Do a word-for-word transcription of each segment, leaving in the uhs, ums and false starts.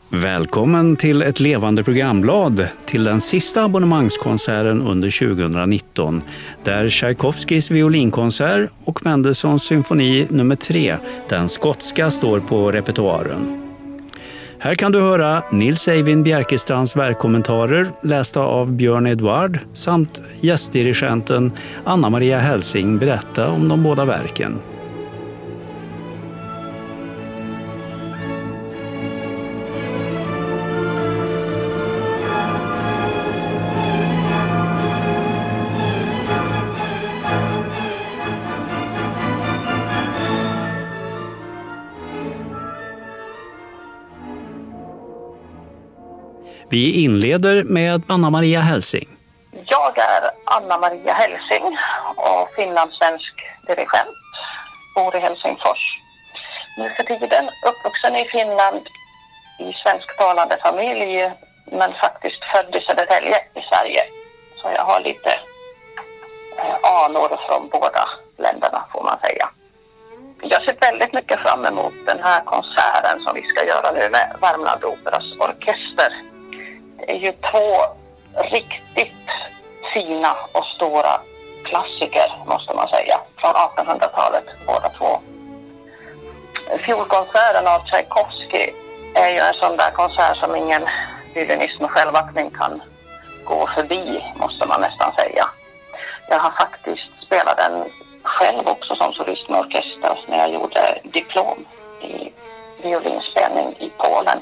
Välkommen till ett levande programblad till den sista abonnemangskonserten under tjugonitton där Tchaikovskys violinkonsert och Mendelssohns symfoni nummer tre, den skotska, står på repertoaren. Här kan du höra Nils Eivind Bjerkestrands verkkommentarer lästa av Björn Edward samt gästdirigenten Anna-Maria Helsing berätta om de båda verken. Vi inleder med Anna-Maria Helsing. Jag är Anna-Maria Helsing och finlandssvensk dirigent, bor i Helsingfors. Nu för tiden uppvuxen i Finland i svensktalande familj, men faktiskt född i Södertälje i Sverige. Så jag har lite eh, anor från båda länderna, får man säga. Jag ser väldigt mycket fram emot den här konserten som vi ska göra nu med Värmland Operas orkester. Det är ju två riktigt fina och stora klassiker, måste man säga, från artonhundratalet båda två. Fiolkonserten av Tchaikovsky är ju en sån där konsert som ingen violinist med självaktning kan gå förbi, måste man nästan säga. Jag har faktiskt spelat den själv också som solist med orkester när jag gjorde diplom i violinspelning i Polen.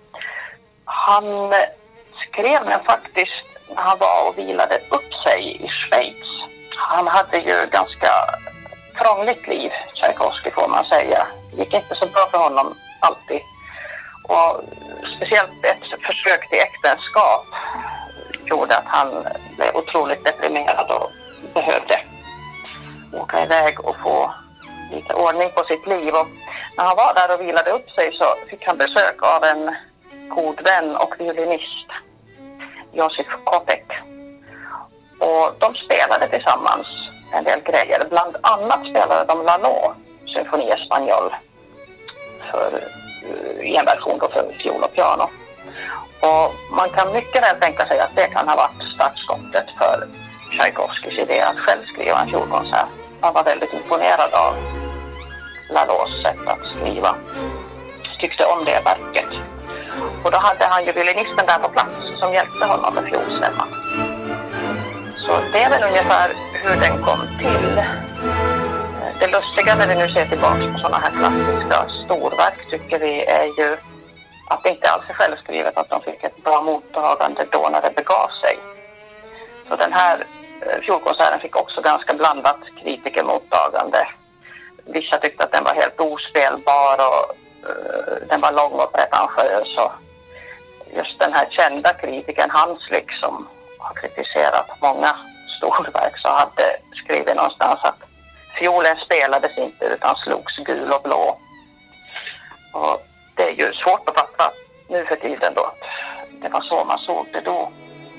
Han skrev den faktiskt när han var och vilade upp sig i Schweiz. Han hade ju ganska krångligt liv, Tchaikovsky, får man säga. Det gick inte så bra för honom alltid. Och speciellt ett försök till äktenskap gjorde att han blev otroligt deprimerad och behövde åka iväg och få lite ordning på sitt liv. Och när han var där och vilade upp sig så fick han besök av en god vän och violinist, Josef Kopeck. Och de spelade tillsammans en del grejer. Bland annat spelade de Lalo, symfoni Espanol, för, i en version då för fiol och piano. Och man kan mycket väl tänka sig att det kan ha varit startskottet för Tchaikovskys idé att själv skriva en fiolkonsert. Han var väldigt imponerad av Lalos sätt att skriva. Tyckte om det verket. Och då hade han ju violinisten där på plats som hjälpte honom med fiolstämman. Så det är väl ungefär hur den kom till. Det lustiga när vi nu ser tillbaka på sådana här klassiska storverk tycker vi är ju att det inte alls är självskrivet att de fick ett bra mottagande då när det begav sig. Så den här fiolkonserten fick också ganska blandat kritikermottagande. Vissa tyckte att den var helt ospelbar och uh, den var lång och pretentiös. Och just den här kända kritikern Hanslick som har kritiserat många storverk så hade skrivit någonstans att fiolen spelades inte utan slogs gul och blå. Och det är ju svårt att fatta nu för tiden då att det var så man såg det då.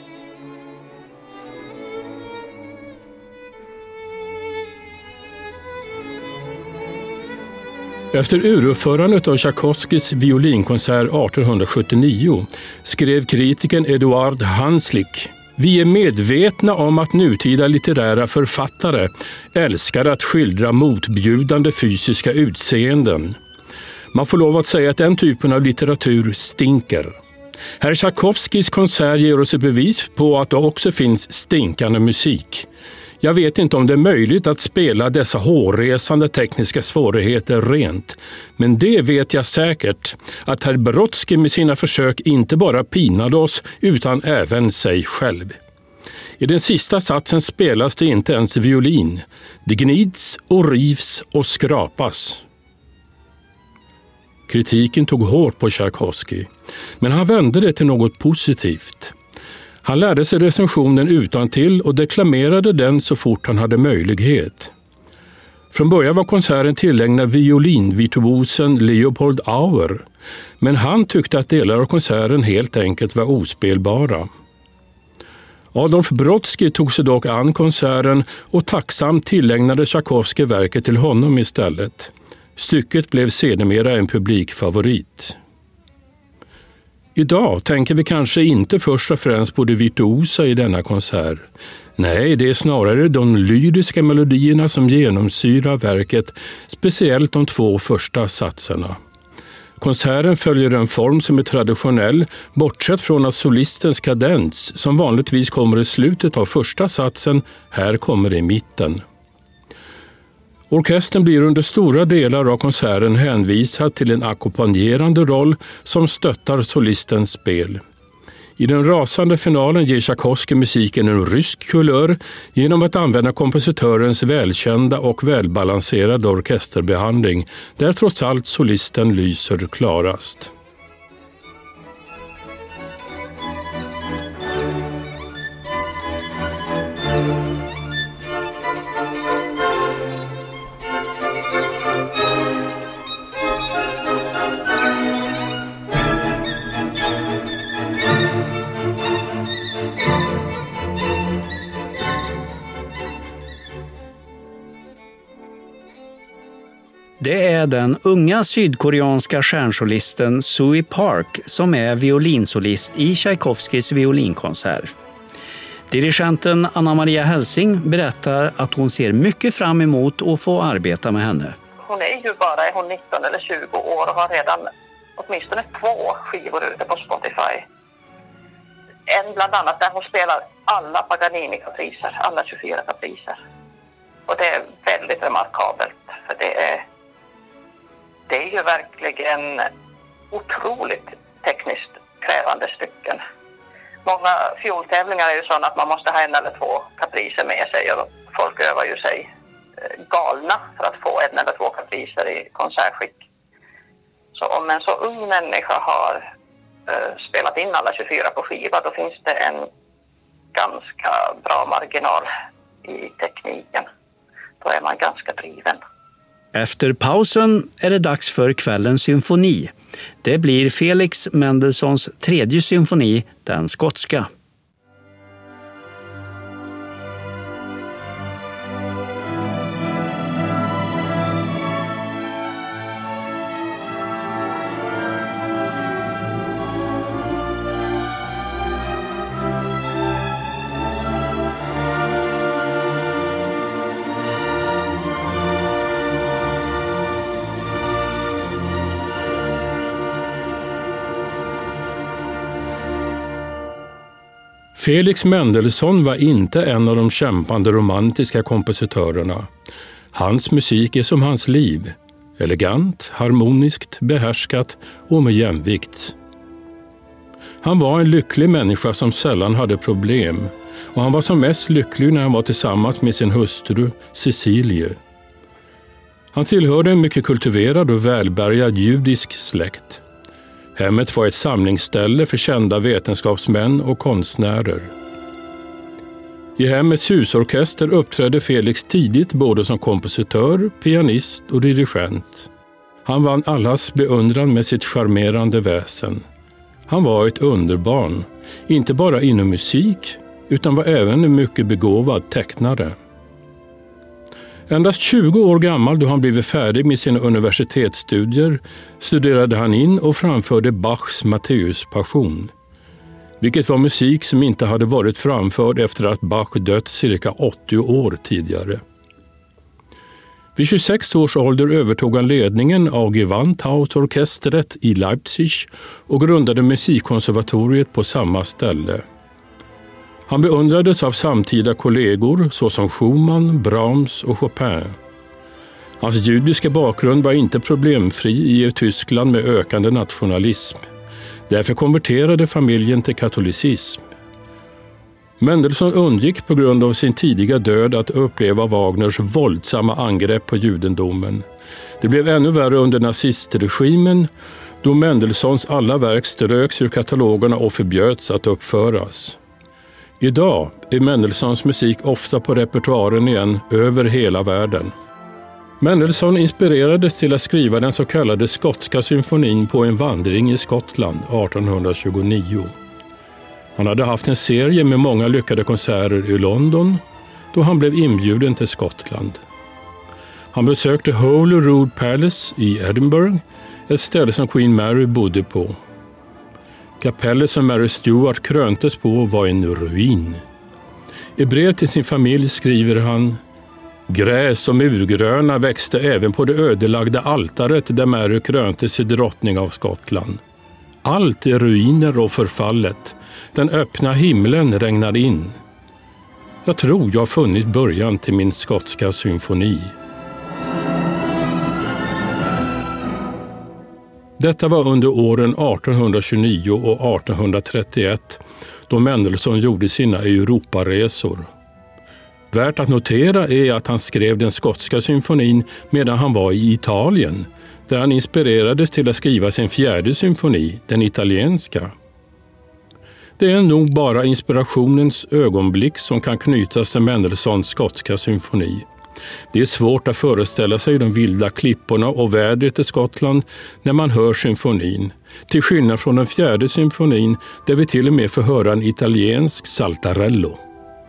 Efter uruppförandet av Tchaikovskys violinkonsert artonhundrasjuttionio skrev kritikern Eduard Hanslick: "Vi är medvetna om att nutida litterära författare älskar att skildra motbjudande fysiska utseenden. Man får lov att säga att den typen av litteratur stinker. Herr Tchaikovskys konsert ger oss ett bevis på att det också finns stinkande musik. Jag vet inte om det är möjligt att spela dessa hårresande tekniska svårigheter rent, men det vet jag säkert att herr Brodsky med sina försök inte bara pinade oss utan även sig själv. I den sista satsen spelas det inte ens violin. Det gnids och rivs och skrapas." Kritiken tog hårt på Tchaikovsky, men han vände det till något positivt. Han lärde sig recensionen utantill och deklamerade den så fort han hade möjlighet. Från början var konserten tillägnad violinvirtuosen Leopold Auer, men han tyckte att delar av konserten helt enkelt var ospelbara. Adolf Brodsky tog sig dock an konserten och tacksamt tillägnade Tchaikovsky verket till honom istället. Stycket blev sedermera en publikfavorit. Idag tänker vi kanske inte först och främst på det virtuosa i denna konsert. Nej, det är snarare de lyriska melodierna som genomsyrar verket, speciellt de två första satserna. Konserten följer en form som är traditionell, bortsett från att solistens kadens, som vanligtvis kommer i slutet av första satsen, här kommer i mitten. Orkestern blir under stora delar av konserten hänvisad till en ackompanjerande roll som stöttar solistens spel. I den rasande finalen ger Tchaikovsky musiken en rysk kulör genom att använda kompositörens välkända och välbalanserade orkesterbehandling, där trots allt solisten lyser klarast. Det är den unga sydkoreanska stjärnsolisten Sui Park som är violinsolist i Tchaikovskys violinkonsert. Dirigenten Anna Maria Helsing berättar att hon ser mycket fram emot att få arbeta med henne. Hon är ju bara är hon nitton eller tjugo år och har redan åtminstone två skivor ute på Spotify. En bland annat där hon spelar alla Paganini-kapriser, alla tjugofyra kapriser. Och det är väldigt remarkabelt, för det är Det är ju verkligen otroligt tekniskt krävande stycken. Många fioltävlingar är ju sådana att man måste ha en eller två kapriser med sig, och folk övar ju sig galna för att få en eller två kapriser i konsertskick. Så om en så ung människa har uh, spelat in alla tjugofyra på skiva, då finns det en ganska bra marginal i tekniken. Då är man ganska driven. Efter pausen är det dags för kvällens symfoni. Det blir Felix Mendelssohns tredje symfoni, den skotska. Felix Mendelssohn var inte en av de kämpande romantiska kompositörerna. Hans musik är som hans liv. Elegant, harmoniskt, behärskat och med jämvikt. Han var en lycklig människa som sällan hade problem. Och han var som mest lycklig när han var tillsammans med sin hustru Cecilie. Han tillhörde en mycket kultiverad och välbärgad judisk släkt. Hemmet var ett samlingsställe för kända vetenskapsmän och konstnärer. I hemmets husorkester uppträdde Felix tidigt både som kompositör, pianist och dirigent. Han vann allas beundran med sitt charmerande väsen. Han var ett underbarn, inte bara inom musik utan var även en mycket begåvad tecknare. Endast tjugo år gammal då han blivit färdig med sina universitetsstudier studerade han in och framförde Bachs Matthäus-passion, vilket var musik som inte hade varit framförd efter att Bach dött cirka åttio år tidigare. Vid tjugosex års ålder övertog han ledningen av Gewandhausorkestret i Leipzig och grundade musikkonservatoriet på samma ställe. Han beundrades av samtida kollegor såsom Schumann, Brahms och Chopin. Hans judiska bakgrund var inte problemfri i Tyskland med ökande nationalism. Därför konverterade familjen till katolicism. Mendelssohn undgick på grund av sin tidiga död att uppleva Wagners våldsamma angrepp på judendomen. Det blev ännu värre under nazistregimen då Mendelssohns alla verk ströks ur katalogerna och förbjöds att uppföras. Idag är Mendelssohns musik ofta på repertoaren igen över hela världen. Mendelssohn inspirerades till att skriva den så kallade skotska symfonin på en vandring i Skottland arton tjugonio. Han hade haft en serie med många lyckade konserter i London då han blev inbjuden till Skottland. Han besökte Holyrood Palace i Edinburgh, ett ställe som Queen Mary bodde på. Kapellet som Mary Stuart kröntes på var en ruin. I brev till sin familj skriver han: Gräs och murgröna växte även på det ödelagda altaret där Mary kröntes till drottning av Skottland. Allt är ruiner och förfallet. Den öppna himlen regnar in. Jag tror jag har funnit början till min skotska symfoni. Detta var under åren arton tjugonio och arton trettioett då Mendelssohn gjorde sina Europaresor. Värt att notera är att han skrev den skotska symfonin medan han var i Italien, där han inspirerades till att skriva sin fjärde symfoni, den italienska. Det är nog bara inspirationens ögonblick som kan knytas till Mendelssohns skotska symfoni. Det är svårt att föreställa sig de vilda klipporna och vädret i Skottland när man hör symfonin, till skillnad från den fjärde symfonin där vi till och med får höra en italiensk saltarello.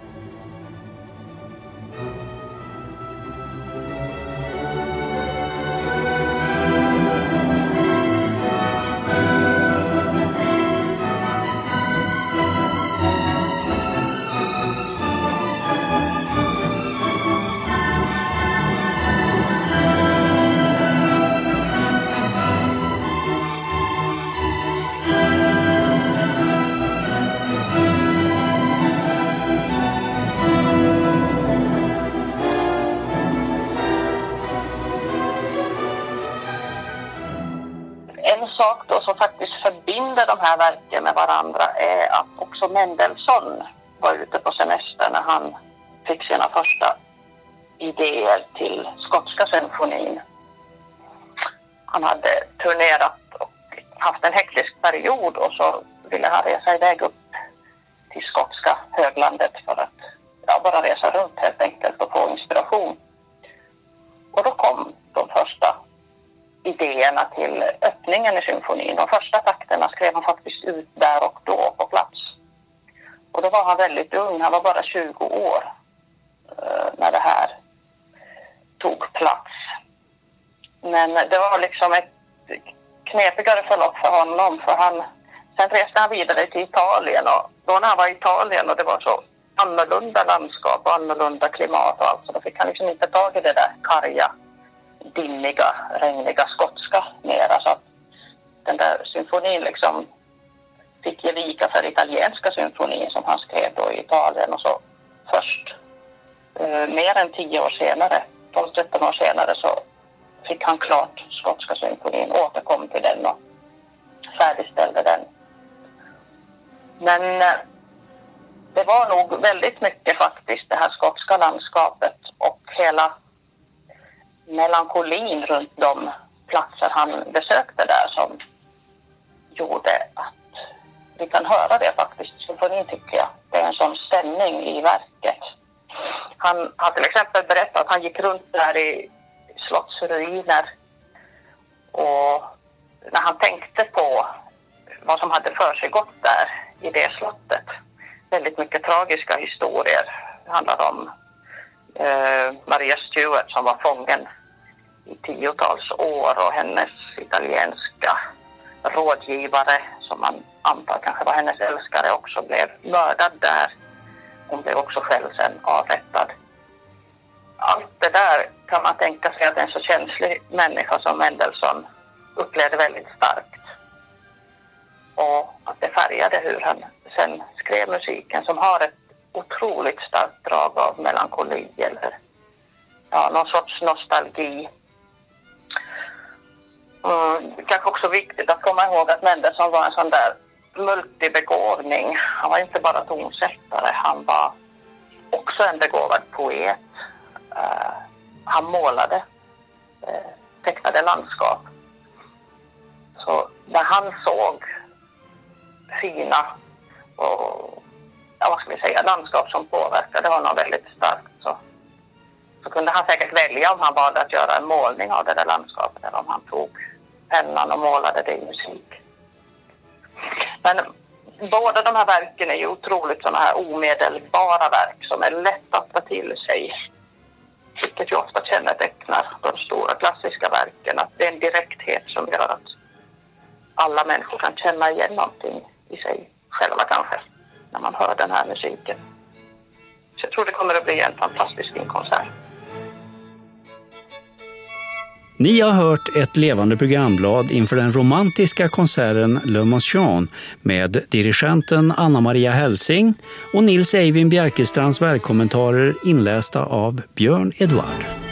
De här verken med varandra är att också Mendelssohn var ute på semester när han fick sina första idéer till skotska symfonin. Han hade turnerat och haft en hektisk period och så ville han resa iväg upp till skotska höglandet för att ja, bara resa runt helt enkelt och få inspiration. Och då kom de första idéerna till öppningen i symfonin. De första takterna skrev han faktiskt ut där och då på plats. Och då var han väldigt ung, han var bara tjugo år eh, när det här tog plats. Men det var liksom ett knepigare förlopp för honom, för han, sen reste han vidare till Italien och då när han var i Italien och det var så annorlunda landskap och annorlunda klimat och allt, så då fick han liksom inte tag i det där karga, dimmiga, regniga skotska mera, så att den där symfonin liksom fick ge vika för italienska symfonin som han skrev då i Italien, och så först eh, mer än tio år senare, tolv tretton år senare, så fick han klart skotska symfonin, återkom till den och färdigställde den. Men eh, det var nog väldigt mycket faktiskt det här skotska landskapet och hela melankolin runt de platser han besökte där som gjorde att vi kan höra det faktiskt. Symfonin tycker jag. Det är en sån stämning i verket. Han har till exempel berättat att han gick runt där i slottsruiner och när han tänkte på vad som hade för sig gått där i det slottet. Väldigt mycket tragiska historier. Det handlar om eh, Maria Stuart som var fången i tiotals år och hennes italienska rådgivare, som man antar kanske var hennes älskare, också blev mördad där. Hon blev också själv sen avrättad. Allt det där kan man tänka sig att en så känslig människa som Mendelssohn upplevde väldigt starkt. Och att det färgade hur han sen skrev musiken, som har ett otroligt starkt drag av melankoli eller ja, någon sorts nostalgi. Mm, kanske också viktigt att komma ihåg att Mendelssohn var en sån där multibegåvning. Han var inte bara tonsättare, han var också en begåvad poet. Uh, han målade, uh, tecknade landskap. Så när han såg fina och ja, vad ska vi säga, landskap som påverkade honom väldigt starkt, så, så kunde han säkert välja om han valde att göra en målning av det där landskapet eller om han tog pennan och målade det i musik. Men båda de här verken är ju otroligt sådana här omedelbara verk som är lätt att ta till sig, vilket ju ofta kännetecknar de stora klassiska verken, att det är en direkthet som gör att alla människor kan känna igen någonting i sig själva kanske när man hör den här musiken. Så jag tror det kommer att bli en fantastisk fin konsert. Ni har hört ett levande programblad inför den romantiska konserten Le Motion med dirigenten Anna-Maria Helsing och Nils Eivind Bjerkestrands verkkommentarer inlästa av Björn Edward.